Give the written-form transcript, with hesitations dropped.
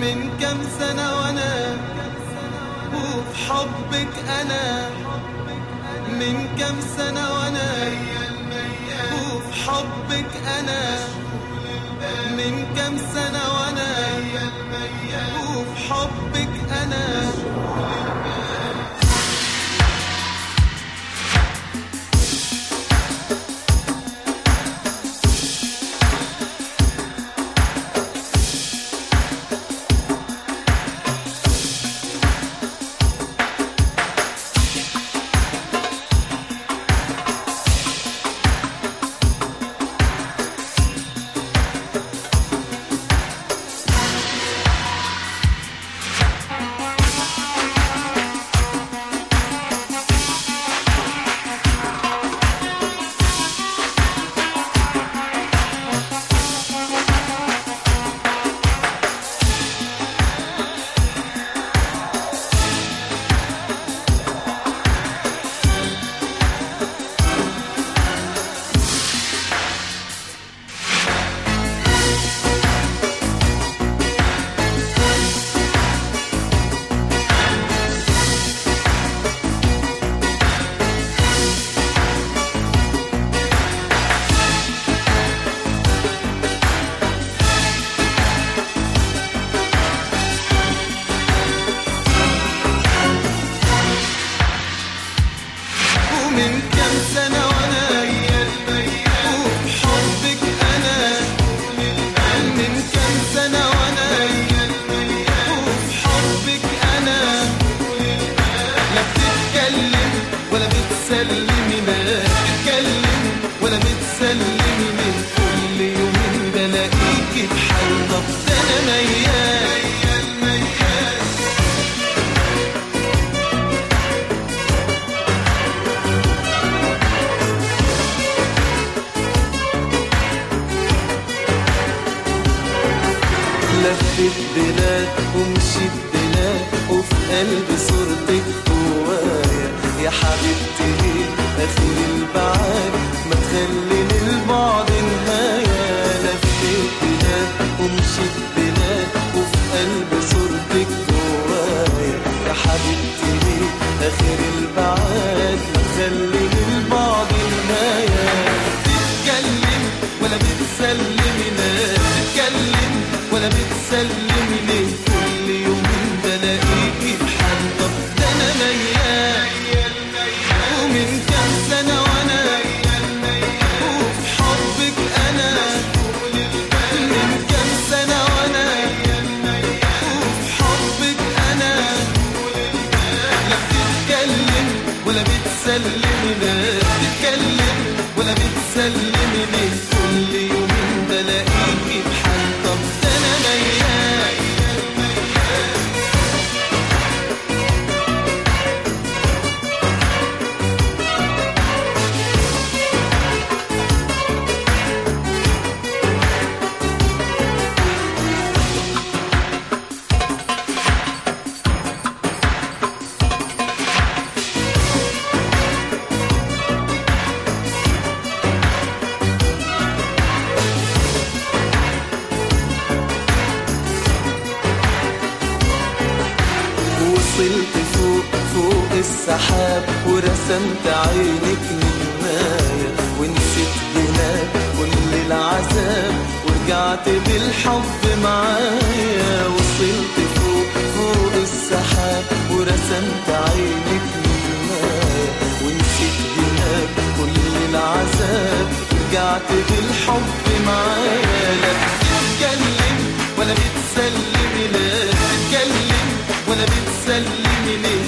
من كام سنة وانا وفي حبك انا، من كام سنة وانا وفي حبك انا، من كام سنة وانا وفي حبك انا. من كام سنة وانا وفي حبك انا، من كام سنة وانا وفي حبك انا. لا بتتكلم ولا بتسلمي، لا بتتكلم ولا بتسلمي، من كل يومين بلاقيكي بحال. طب ده انا ميال لفت بلاد ومشيت بلاد وفي قلبي صورتك جوايا. يا حبيبتي ليه اخر البعاد ما تخلي للبعد نهاية. لفت بلاد ومشيت بلاد وفي قلبي صورتك جوايا. يا حبيبتي ليه اخر البعاد ما تخلي للبعد نهاية. بتتكلم ولا بتسلمي، لا بتتكلم ولا بتسلمي، ليه كل يومين بلاقيكي بحال. طب ده انا ميال ومن كام سنة وانا وفي حبك انا، من كام سنة وانا وفي حبك انا. لا بتتكلم ولا بتسلمي، لا بتتكلم ولا بتسلمي، ليه كل يومين بلاقيكي بحال. طب ده انا ميال وصلت فوق السحاب ورسمت عينك نجماية، ونسيت هناك كل العذاب ورجعت بالحب معايا. وصلت فوق السحاب ورسمت عينك نجماية، ونسيت هناك كل العذاب ورجعت بالحب معايا. لا بتتكلم ولا بتسلمي، لا بتتكلم ولا بتسلمي، ليه